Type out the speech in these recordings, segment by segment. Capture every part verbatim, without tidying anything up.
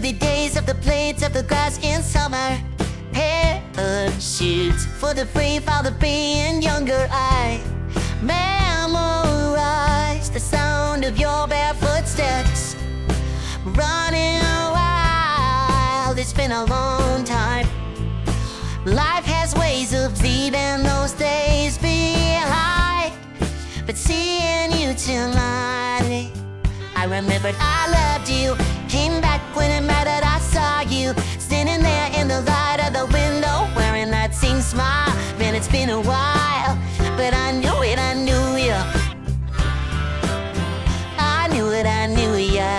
the days of the blades of the grass in summer. Parachutes for the free, for the being younger. I memorize the sound of your barefoot steps. Running wild, it's been a long time. Life has ways of leaving those days behind. But seeing you tonight, I remembered I loved you. Came back when it mattered, I saw you standing there in the light of the window, wearing that same smile. Man, it's been a while, but I knew it, I knew you. I knew it, I knew ya.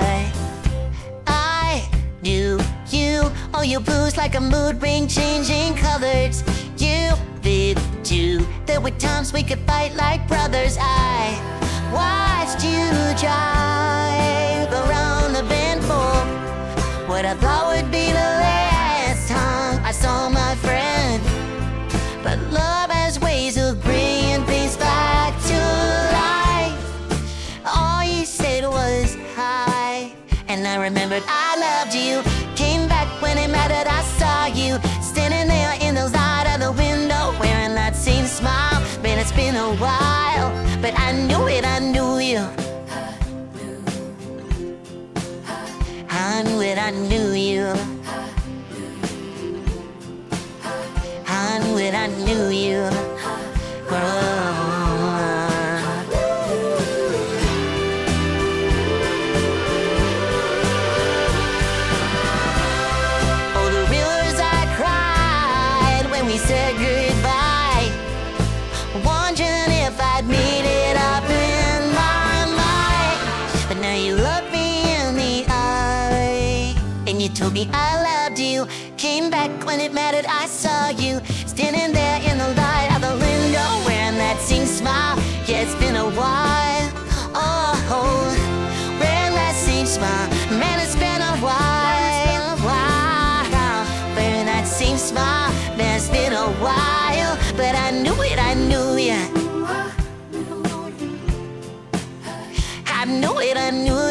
I knew you. Oh, your blues like a mood ring, changing colors. You did too. There were times we could fight like brothers. I watched you drive around the bend for what I thought would be the last time I saw my friend. But love has ways of bringing things back to life. All you said was hi, and I remembered I loved you. Came back when it mattered, I saw you standing there in the light of the window, wearing that same smile. Man, it's been a while, but I knew it, I knew you. I knew it, I knew you. I knew it, I knew you. Oh. Oh, the rivers I cried when we said goodbye, wondering if I'd made it up in my mind. But now you look me in the eye, and you told me I loved you. Came back when it mattered, I saw you standing there in the light of the window, wearing that same smile. Yeah, it's been a while. Oh, wearing that same smile. Man, it's been a while. While wearing that same smile. Man, it's been a while, but I knew it, I knew ya. I knew it, I knew